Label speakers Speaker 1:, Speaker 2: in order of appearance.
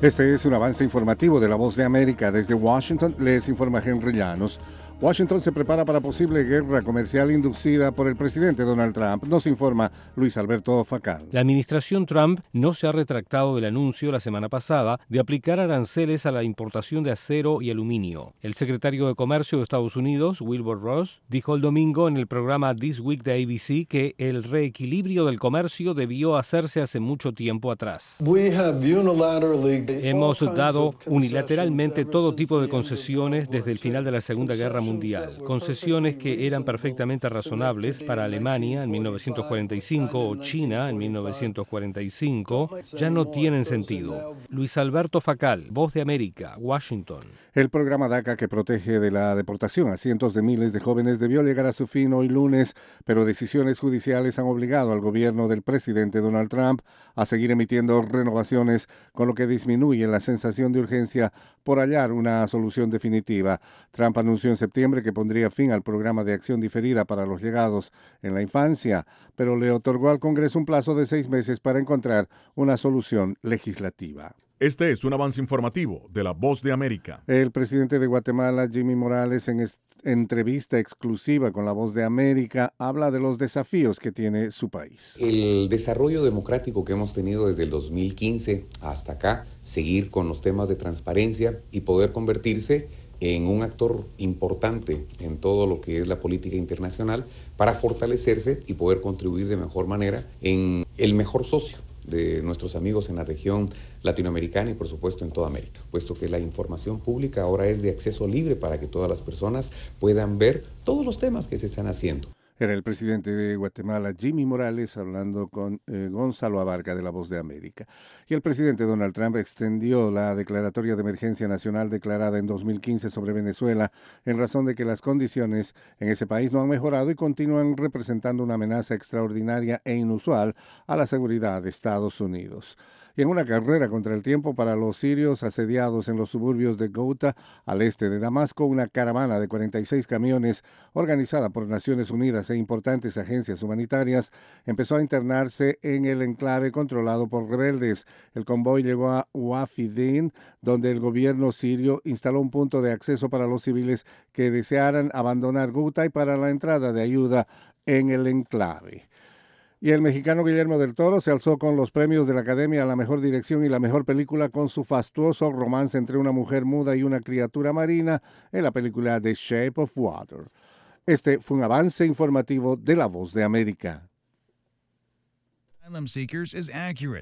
Speaker 1: Este es un avance informativo de La Voz de América. Desde Washington les informa Henry Llanos. Washington se prepara para posible guerra comercial inducida por el presidente Donald Trump. Nos informa Luis Alberto Facal.
Speaker 2: La administración Trump no se ha retractado del anuncio la semana pasada de aplicar aranceles a la importación de acero y aluminio. El secretario de Comercio de Estados Unidos, Wilbur Ross, dijo el domingo en el programa This Week de ABC que el reequilibrio del comercio debió hacerse hace mucho tiempo atrás. Hemos dado unilateralmente todo tipo de concesiones desde el final de la Segunda Guerra Mundial, concesiones que eran perfectamente razonables para Alemania en 1945 o China en 1945, ya no tienen sentido. Luis Alberto Facal, Voz de América, Washington.
Speaker 1: El programa DACA, que protege de la deportación a cientos de miles de jóvenes, debió llegar a su fin hoy lunes, pero decisiones judiciales han obligado al gobierno del presidente Donald Trump a seguir emitiendo renovaciones, con lo que disminuye la sensación de urgencia por hallar una solución definitiva. Trump anunció en septiembre que pondría fin al programa de acción diferida para los llegados en la infancia, pero le otorgó al Congreso un plazo de 6 meses para encontrar una solución legislativa.
Speaker 3: Este es un avance informativo de La Voz de América.
Speaker 1: El presidente de Guatemala, Jimmy Morales, en entrevista exclusiva con La Voz de América, habla de los desafíos que tiene su país.
Speaker 4: El desarrollo democrático que hemos tenido desde el 2015 hasta acá, seguir con los temas de transparencia y poder convertirse en un actor importante en todo lo que es la política internacional para fortalecerse y poder contribuir de mejor manera en el mejor socio de nuestros amigos en la región latinoamericana y por supuesto en toda América, puesto que la información pública ahora es de acceso libre para que todas las personas puedan ver todos los temas que se están haciendo.
Speaker 1: Era el presidente de Guatemala, Jimmy Morales, hablando con Gonzalo Abarca de La Voz de América. Y el presidente Donald Trump extendió la declaratoria de emergencia nacional declarada en 2015 sobre Venezuela en razón de que las condiciones en ese país no han mejorado y continúan representando una amenaza extraordinaria e inusual a la seguridad de Estados Unidos. Y en una carrera contra el tiempo para los sirios asediados en los suburbios de Ghouta, al este de Damasco, una caravana de 46 camiones organizada por Naciones Unidas e importantes agencias humanitarias empezó a internarse en el enclave controlado por rebeldes. El convoy llegó a Wafidin, donde el gobierno sirio instaló un punto de acceso para los civiles que desearan abandonar Ghouta y para la entrada de ayuda en el enclave. Y el mexicano Guillermo del Toro se alzó con los premios de la Academia a la mejor dirección y la mejor película con su fastuoso romance entre una mujer muda y una criatura marina en la película The Shape of Water. Este fue un avance informativo de La Voz de América.
Speaker 5: Asylum seekers is accurate.